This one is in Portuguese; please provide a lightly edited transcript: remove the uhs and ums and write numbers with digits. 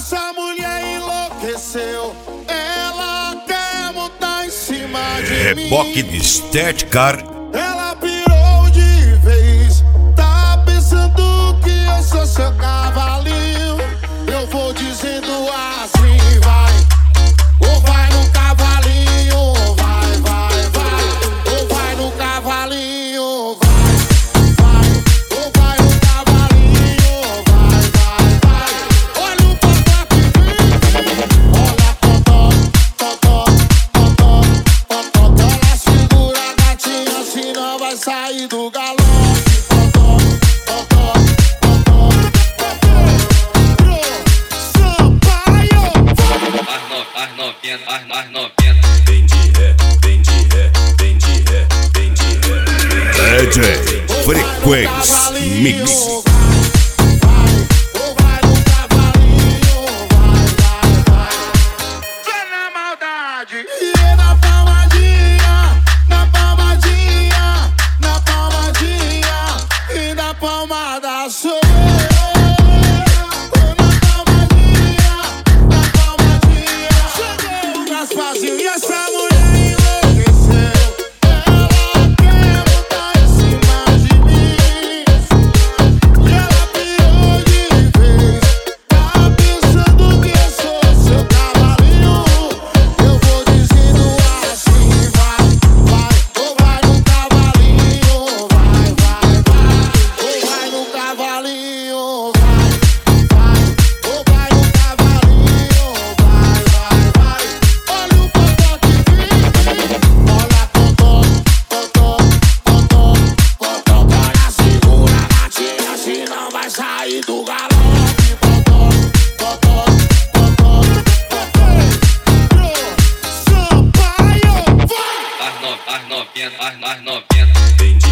Essa mulher enlouqueceu, ela quer montar em cima de mim. Reboque de Estética. Ela pirou de vez, tá pensando que eu sou seu cavalinho. Eu vou dizendo assim, vai, ou vai no cavalinho, ou vai, vai, vai, ou vai no cavalinho, vai, vai, ou vai no cavalinho, vai, vai, vai. Olha o totó que vem, olha totó, totó, totó, totó. Ela segura a gatinha, senão vai sair do galope. Totó, totó, totó, totó. As novinhas. Vem de ré, vem de ré, vem de ré, vem de ré. DJ Frequência Mix. Vai no cavalinho, vai, vai, vai. Vai na maldade. E na palmadinha, na palmadinha, na palmadinha. E na palmada sou eu. Na palmadinha, na palmadinha. Cheguei o Gasparzinho e essa mulher enlouqueceu. Ela quer montar em cima de mim. E ela pirou de vez, tá pensando que eu sou seu cavalinho. Eu vou dizendo assim, vai, vai, ou vai no cavalinho, vai, vai, vai, ou vai no cavalinho, vai, vai, ou vai no cavalinho, vai, vai, vai. Olha o totó que vem, olha totó, totó, totó, totó. Olha, segura a gatinha, senão vai sair do galope. Totó, totó, totó, totó. Sampaio, vai! As novinhas. Vem